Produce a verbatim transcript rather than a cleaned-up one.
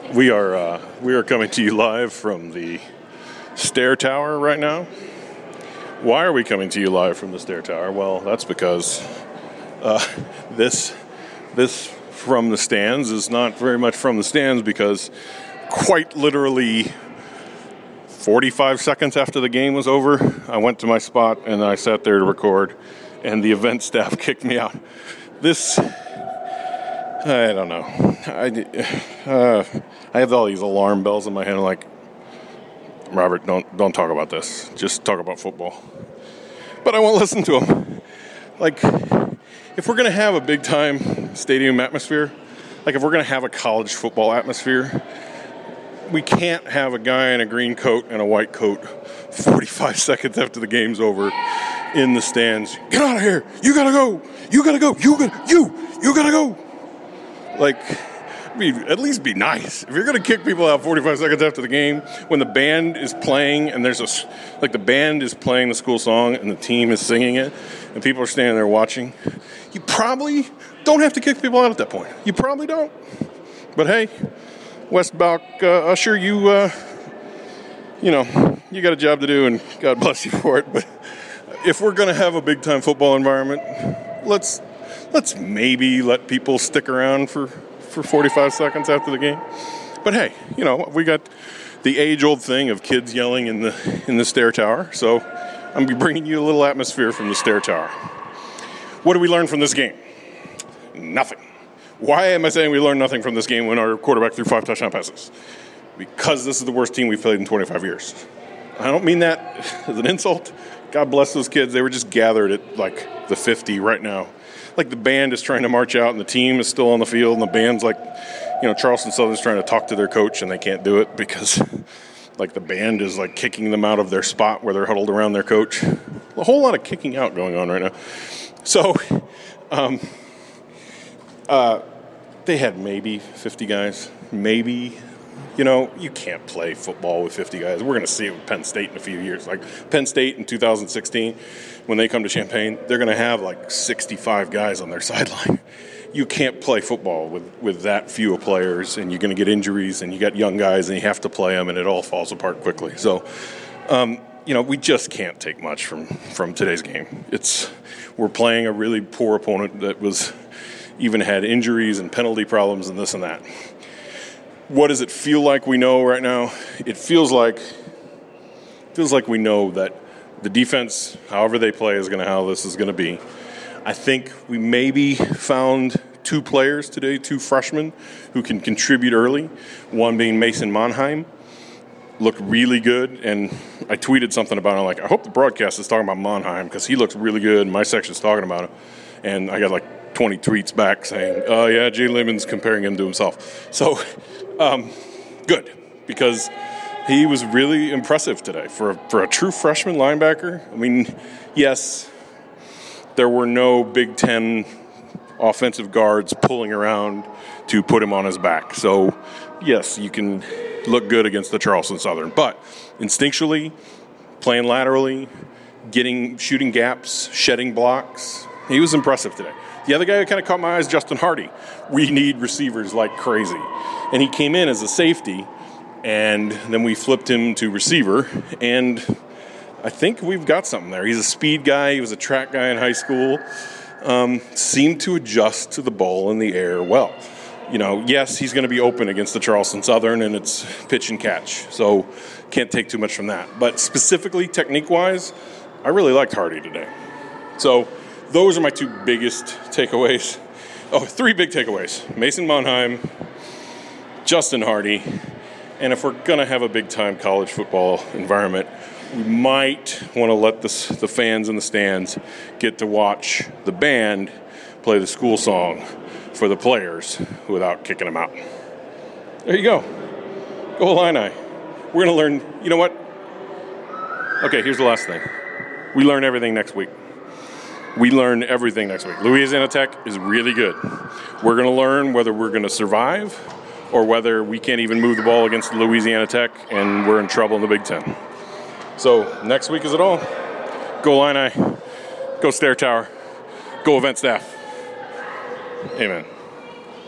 We are uh, we are coming to you live from the Stair Tower right now. Why are we coming to you live from the Stair Tower? Well, that's because uh, this this from the stands is not very much from the stands, because quite literally forty-five seconds after the game was over, I went to my spot and I sat there to record, and the event staff kicked me out. This, I don't know. I, uh, I have all these alarm bells in my head. I'm like, Robert, don't don't talk about this. Just talk about football. But I won't listen to them. Like, if we're going to have a big-time stadium atmosphere, like if we're going to have a college football atmosphere, we can't have a guy in a green coat and a white coat forty-five seconds after the game's over in the stands. Get out of here! You gotta go! You gotta go! You gotta you you gotta go! Like, I mean, at least be nice. If you're gonna kick people out forty-five seconds after the game, when the band is playing and there's a like the band is playing the school song and the team is singing it, and people are standing there watching, you probably don't have to kick people out at that point. You probably don't. But hey, Westbrook, uh, Usher, you, uh, you know, you got a job to do, and God bless you for it. But if we're going to have a big-time football environment, let's let's maybe let people stick around for, for forty-five seconds after the game. But hey, you know, we got the age-old thing of kids yelling in the in the Stair Tower, so I'm going to be bringing you a little atmosphere from the Stair Tower. What do we learn from this game? Nothing. Why am I saying we learned nothing from this game when our quarterback threw five touchdown passes? Because this is the worst team we've played in twenty-five years. I don't mean that as an insult. God bless those kids. They were just gathered at, like, the fifty right now. Like, the band is trying to march out, and the team is still on the field, and the band's like, you know, Charleston Southern's trying to talk to their coach, and they can't do it because, like, the band is, like, kicking them out of their spot where they're huddled around their coach. A whole lot of kicking out going on right now. So, um... Uh, they had maybe fifty guys, maybe. You know, you can't play football with fifty guys. We're going to see it with Penn State in a few years. Like, Penn State in two thousand sixteen, when they come to Champaign, they're going to have, like, sixty-five guys on their sideline. You can't play football with, with that few of players, and you're going to get injuries, and you got young guys, and you have to play them, and it all falls apart quickly. So, um, you know, we just can't take much from, from today's game. It's we're playing a really poor opponent that was – even had injuries and penalty problems and this and that. What does it feel like we know right now? It feels like feels like we know that the defense, however they play, is going to how this is going to be. I think we maybe found two players today, two freshmen, who can contribute early, one being Mason Monheim. Looked really good, and I tweeted something about him, like, I hope the broadcast is talking about Monheim because he looks really good, and my section's talking about him. And I got like twenty tweets back saying, oh, yeah, Jay Lemon's comparing him to himself. So, um, good, because he was really impressive today. For a, for a true freshman linebacker, I mean, yes, there were no Big Ten offensive guards pulling around to put him on his back. So, yes, you can look good against the Charleston Southern. But instinctually, playing laterally, getting shooting gaps, shedding blocks, he was impressive today. The other guy who kind of caught my eye is Justin Hardy. We need receivers like crazy. And he came in as a safety, and then we flipped him to receiver, and I think we've got something there. He's a speed guy. He was a track guy in high school. Um, seemed to adjust to the ball in the air well. You know, yes, he's going to be open against the Charleston Southern, and it's pitch and catch, so can't take too much from that. But specifically, technique-wise, I really liked Hardy today. So those are my two biggest takeaways. Oh, three big takeaways. Mason Monheim, Justin Hardy, and if we're going to have a big-time college football environment, we might want to let the, the fans in the stands get to watch the band play the school song for the players without kicking them out. There you go. Go Illini. We're going to learn, you know what? Okay, here's the last thing. We learn everything next week. We learn everything next week. Louisiana Tech is really good. We're going to learn whether we're going to survive or whether we can't even move the ball against Louisiana Tech and we're in trouble in the Big Ten. So next week is it all. Go Illini. Go Stair Tower. Go event staff. Amen.